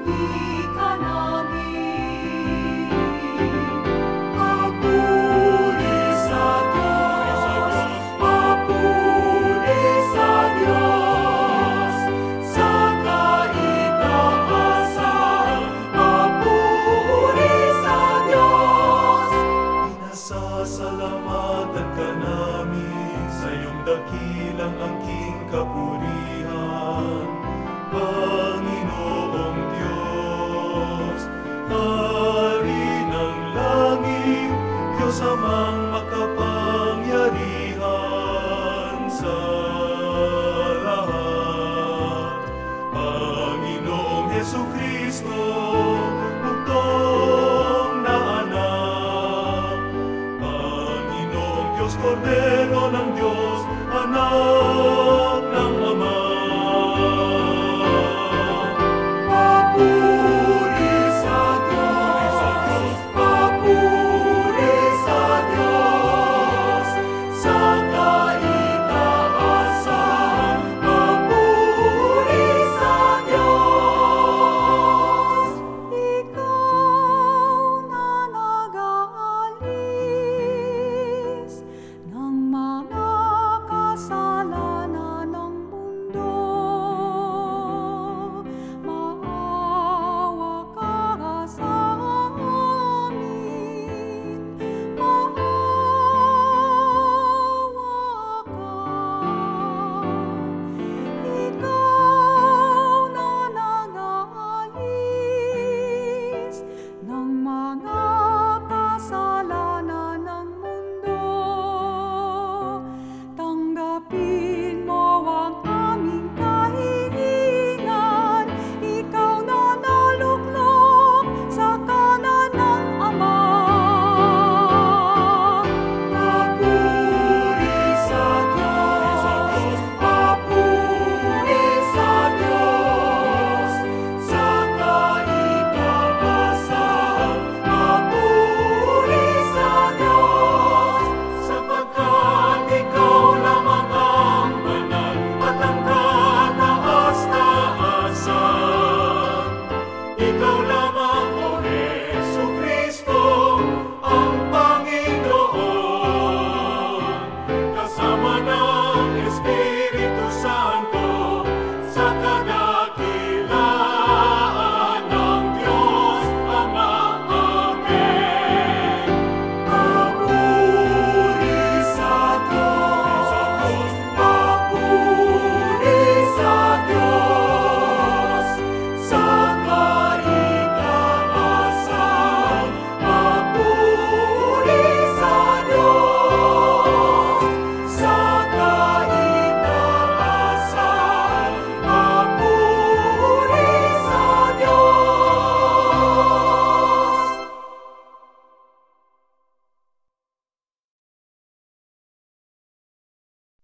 ika namin. Papuri sa Diyos, papuri sa Diyos, sa kaitaasan, papuri sa Diyos. Pinasasalamatan ka namin sa iyong dakilang angking kapurihan, Panginoong Diyos, Hari ng langit, Diyos amang makapangyarihan sa lahat. Panginoong Hesukristo, bugtong na anak, Panginoong Diyos, Kordero ng Diyos, anak ng Ama. Papuri sa Diyos, papuri sa Diyos, sa kaitaasan, papuri sa Diyos. Ikaw na nag-aalis ng mga kasalanan ng mundo, maawa ka sa amin, maawa ka. Ikaw na nag-aalis ng mga kasalanan ng mundo, tanggapin mo ang aming kahilingan. Ikaw na naluklok sa kanan ng Ama. Papuri sa Diyos, papuri sa Diyos, sa kaitaasan, papuri sa Diyos, sapagkat ikaw lamang ang banal at ang kataas-taasan. Ikaw